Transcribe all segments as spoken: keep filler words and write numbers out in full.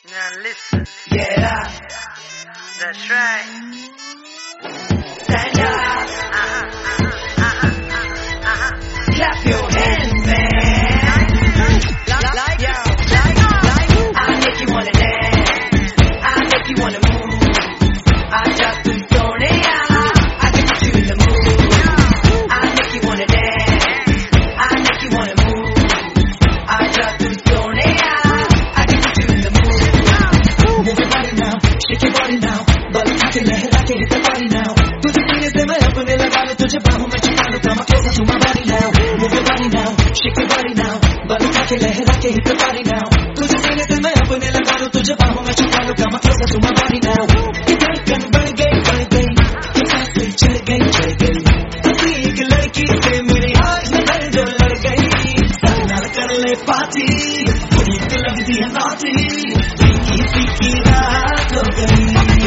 Now listen. Yeah. That's right. Stand up. Uh-huh, uh-huh, uh-huh, uh-huh. Clap your hands, man. Like, like, Yo, like, like. I make you wanna dance. I make you wanna move. I just do Sonia. I can put you in the mood. I make you wanna dance. I make you wanna move. I just do Sonia. I can put you in the mood. Move your body now, shake your body now. बल उठा के लहरा के hit the body now. तुझे सीने से मैं अपने लगा लूं, तुझे बाहों में छुपा लूं. Come closer to my body now. Move your body now, shake your body now. बल उठा के लहरा के hit the body now. तुझे सीने से मैं अपने लगा लूं, तुझे बाहों में छुपा लूं. Come closer to my body now. ये धड़कन बढ़ गई बढ़ गई, ये सांसें चढ़ गई चढ़ गई. हंसी एक लड़की से मेरी आज नजर जो लड़ गई. सब नाल कर ले पार्टी, थोड़ी तो लगती है naughty. फीकी फीकी रात हो गई.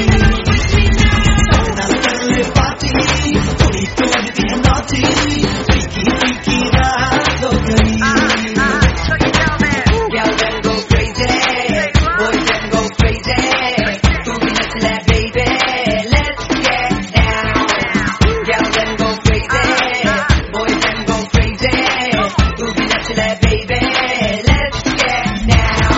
सब नाल कर ले पार्टी, थोड़ी तो लगती है naughty. फीकी फीकी रात हो गई. Girls them go crazy, boys them go crazy. तू भी नच ले baby, let's get down. Girls them go crazy, boys them go crazy. तू भी नच ले baby, let's get down.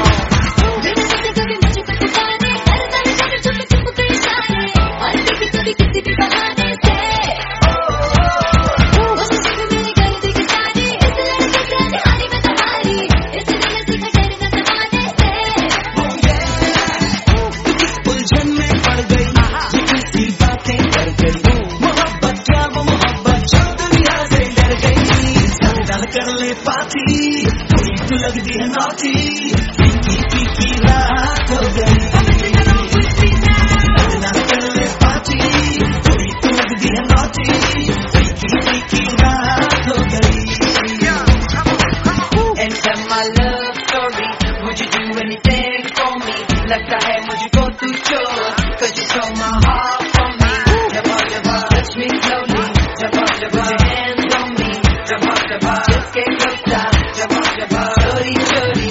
उलझन में पड़ गई, ये किसी बातें कर गई. मोहब्बत क्या वो मोहब्बत जो दुनिया से डर गई. सब डाल कर ले पार्टी, थोड़ी तो लगती है naughty. फीकी फीकी रात हो गई. सब डाल कर ले पार्टी, थोड़ी तो लगती है naughty. फीकी फीकी रात हो गई. Enter my love story, would you do anything for me? लगता है मुझको तू चोर, 'cause you stole my heart from me. Jabba jabba, touch me slowly. Jabba jabba, put your hands on me. Jabba jabba, just get closer. Jabba jabba, slowly slowly.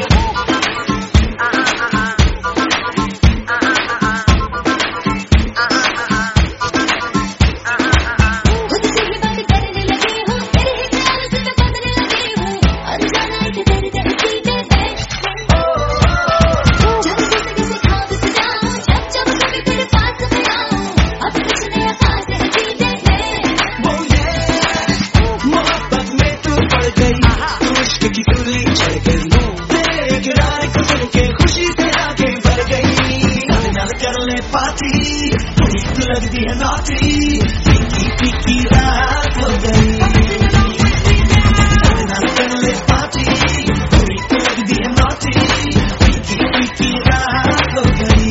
मोहब्बत में तू पड़ गई, तू इश्क की सूली चढ़ गई. तेरे किराए को सुन के खुशी से आगे बढ़ गई. सब नाल कर ले पार्टी, थोड़ी तो लगती है naughty. फीकी फीकी रात हो गई. सब नाल कर ले पार्टी, थोड़ी तो लगती है naughty. फीकी फीकी रात हो गई.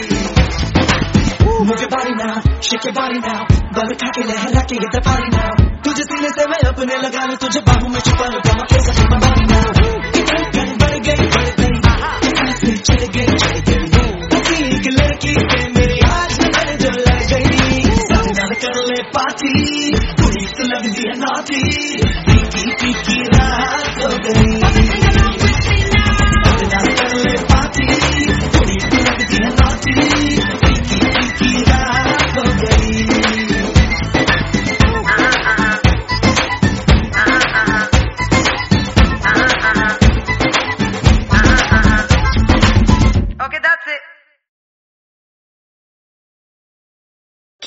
Move your body now, shake your body now. बल उठा के लहरा के hit the body now. तुझे सीने से मैं अपने लगा लूं, तुझे बाहों में छुपा लूं. Come closer to my body now. ये धड़कन बढ़ गई बढ़ गई, ये सांसें चढ़ गई चढ़ गई. हंसी एक लड़की से मेरी आज नजर जो लड़ गई. सब नाल कर ले पार्टी, थोड़ी तो लगती है naughty. फीकी फीकी रात हो गई. सब नाल कर ले पार्टी, थोड़ी तो लगती है naughty. फीकी फीकी रात हो गई. Okay, that's it.